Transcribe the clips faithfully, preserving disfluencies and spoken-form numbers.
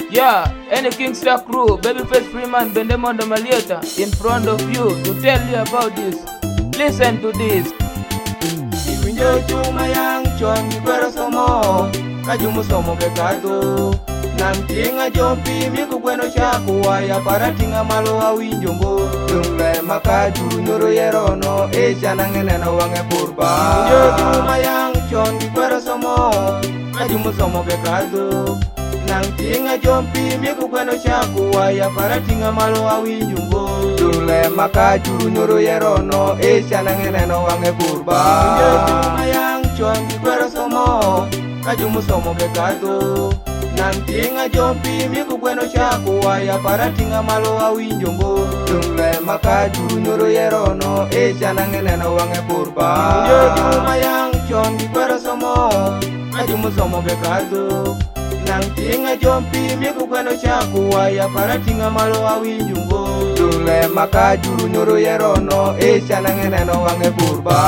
Yeah, any Kingstar crew, Babyface Freeman, Bendemondo Malieta, in front of you to tell you about this. Listen to this. Iwinjo chuma yang chon gikwero somo, kajumu somo bekado. Nam tinga jompi miku gweno chaku waya para tinga malo awinjo mbo. Dumle makajuru nyoro yerono, echa nangeneno wange purba. Iwinjo chuma yang chon gikwero somo, kajumu somo bekado. Nang tinga jompi miku gweno chaku waya para tinga malo awinjo mbo. Dumle makajuru nyoro yerono, echa nangeneno wange purba. Iwinjo chuma yang chon gikwero somo, kajumu somo bekado. Nang tinga jompi miku gweno chaku waya para tinga malo awinjo mbo. Dumle makajuru nyoro yerono, echa nangeneno wange purba. Iwinjo chuma yang chon gikwero somo, kajumu somo bekado. Nang tinga jompi miku gweno chaku waya para tinga malo awinjo mbo. Dumle makajuru nyoro yerono, echa nangeneno wange purba.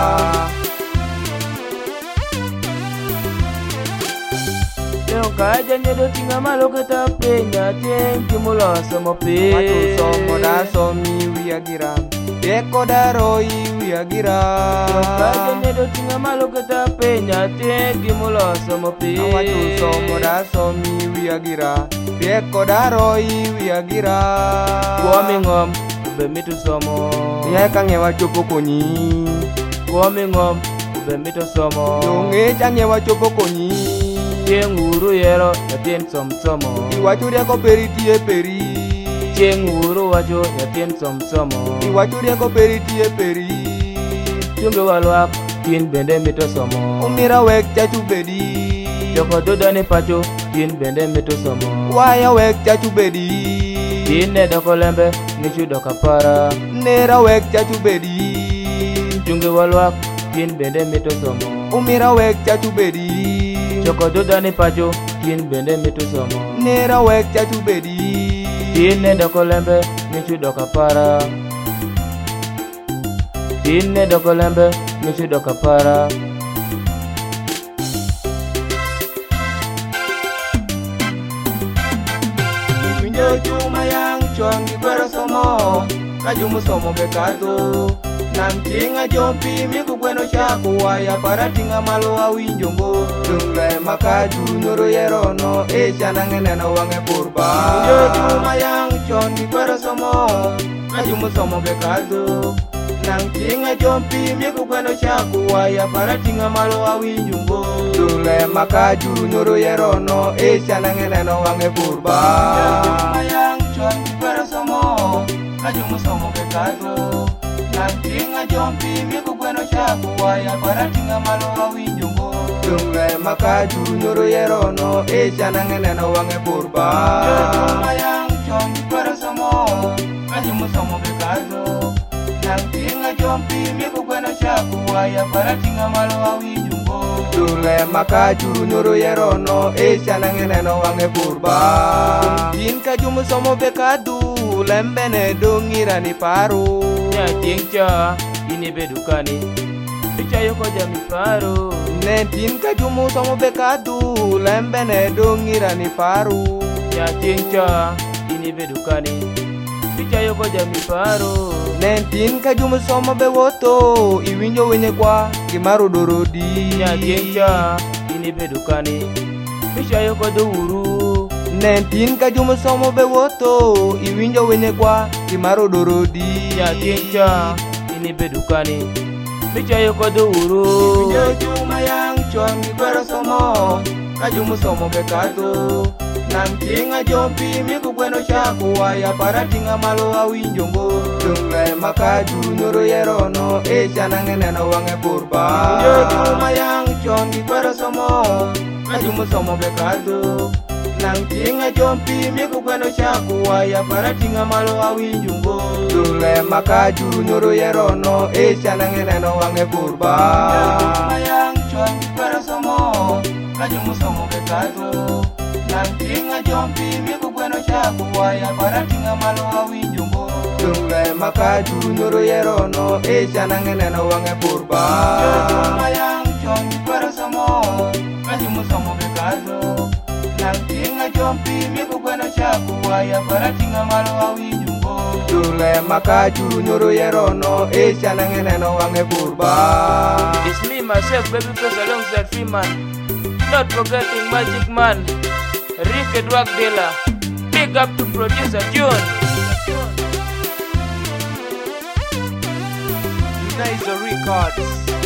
Kaja nyedo tinga malo kata penya tenki muloso mope. Matu somo da somi wiagira, deko da roi wiagira. Kaja nyedo tinga malo kata penya tenki muloso mope. Matu somo da somi wiagira, deko da roi wiagira. Kuami ngom, ube mitu somo. Nye kange wa chopo konyi. Kuami ngom, ube mitu somo. Yonge change wa chopo konyi. Cheng uru yero yatien som somo. Iwacho rieko peri tie peri. Cheng uru wacho yatien som somo. Iwacho rieko peri tie peri. Chunge walwak tin bende mito somo. Umira wek chachu bedi. Joko doda ni pacho tin bende mito somo. Waya wek chachu bedi. Tin ne doko lembe nishu doka para. Nera wek chachu bedi. Chunge walwak tin bende mito somo. Umira wek chachu bedi. Joko doda ni pacho tin bende mito somo. Nera wek chachu bedi. Tin ne doko lembe nishu doka para. Tin ne doko lembe nishu doka para. Iwinjo chuma yang chon gikwero somo, kajumu somo bekado. Nam tinga jompi miku gweno chaku waya para tinga malo awinjo mbo. Dumle makajuru nyoro yerono, echa nangeneno wange purba. Iwinjo chuma yang chon gikwero somo, kajumu somo bekado. Nang tinga jompi miku gweno chaku waya para tinga malo awinjo mbo. Dumle makajuru nyoro yerono, echa nangeneno wange purba. Iwinjo chuma yang chon gikwero somo, kajumu somo bekado. Nang tinga jompi miku gweno chaku waya para tinga malo awinjo mbo. Dumle makajuru nyoro yerono, echa nangeneno wange purba. Iwinjo chuma yang chon gikwero somo, kajumu somo bekado. Nang tinga jompi miku gweno chaku waya para tinga malo awinjo mbo. Dumle makajuru nyoro yerono, echa nangeneno wange purba. Tin kajumu somo bekado, lembene dongira ni paru. Nya tiengcha ini bedukani Picha yoko jami paru. Nentin kajumu somo bekadu, lembene dongira ni paru. Nya tiengcha ini bedukani Picha yoko jami paru. Nentin kajumu somo bewoto, iwinjo wenye kwa kimaru dorodi. Nya tiengcha ini bedukani Picha yoko douru. Nentin kajumu somo bewoto, iwinjo wenye kwa kimaru dorodi. Nya tiengcha ini bedukani Picha yoko douru. Iwinjo chuma yang chon gikwero somo, kajumu somo bekado. Nang tinga jompi miku gweno chaku waya para tinga malo awinjo mbo. Dumle makajuru nyoro yerono, echa nangeneno wange purba. Iwinjo chuma yang chon gikwero somo, kajumu somo bekado. Nang tinga jompi miku gweno chaku waya para tinga malo awinjo mbo. Dumle makajuru nyoro yerono, echa nangeneno wange purba. Iwinjo chuma yang chon gikwero somo, kajumu somo bekado. Nang tinga jompi miku gweno chaku waya para tinga malo awinjo mbo. Dumle makajuru nyoro yerono, echa nangeneno wange purba. Iwinjo chuma yang chon gikwero somo, kajumu somo bekado. Nang tinga jompi miku gweno chaku waya paratinga malo awinjungo Jule makaju nyoro yerono Esha nangeneno wange burba It's me myself Babyface alongside Freeman. Not forgetting Magic Man, Ricky Drug Dealer. Big up to producer June. Nice Records.